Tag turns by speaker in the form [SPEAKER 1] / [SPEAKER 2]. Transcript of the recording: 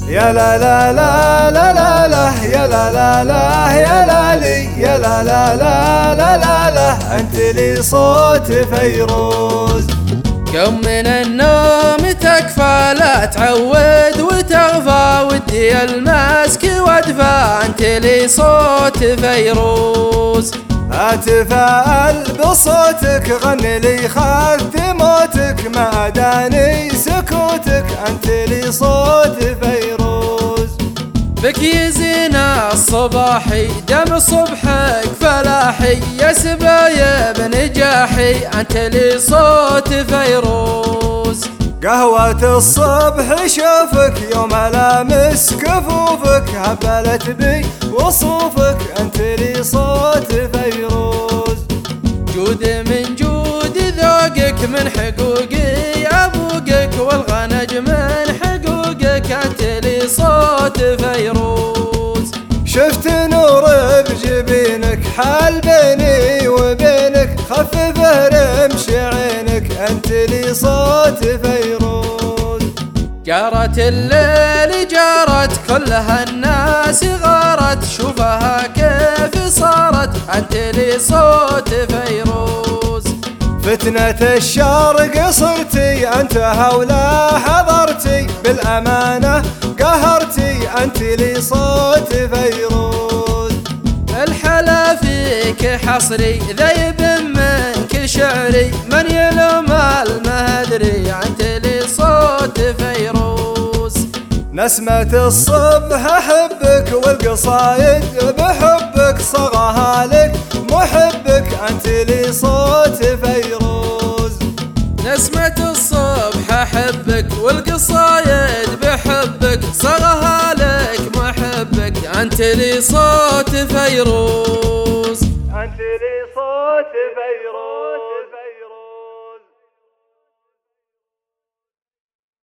[SPEAKER 1] يا لا لا لا لا لا لا يا لا لا لا يا لا لي يا لا لا لا لا لا لا أنت لي صوت فيروز.
[SPEAKER 2] قم من النوم تكفى لا تعود وتغفى ودي المسك وادفى أنت لي صوت فيروز.
[SPEAKER 1] أتفائل بصوتك غني لي خذ موتك ما داني سكوتك أنت لي صوت فيروز.
[SPEAKER 2] بك يزين الصباحي دم صبحك فلاحي يا سبايب نجاحي أنت لي صوت فيروز.
[SPEAKER 1] قهوة الصبح شوفك يوم ألامس كفوفك هبلت بي وصوفك أنت لي صوت فيروز.
[SPEAKER 2] جود من جود ذوقك من حقوقي أبوقك والغنج من حقوقك أنت لي صوت فيروز.
[SPEAKER 1] شفت نور بجبينك حال بيني وبينك خففه رمش عينك أنت لي صوت فيروز.
[SPEAKER 2] جارت الليل جارت كلها الناس غارت شوفها كيف صارت أنت لي صوت فيروز.
[SPEAKER 1] فتنة الشرق صرتي أنت هولا حضرتي بالأمانة قهرتي أنت لي صوت فيروز.
[SPEAKER 2] الحلا فيك حصري ذيب منك شعري من يلوم المهدري أنت لي صوت فيروز.
[SPEAKER 1] نسمة الصبح أحبك والقصايد بحبك صغاها لك محبك أنت لي صوت فيروز.
[SPEAKER 2] نسمة الصبح أحبك والقصايد بحبك صغها لك محبك أنت لي صوت فيروز.
[SPEAKER 1] أنت لي صوت فيروز.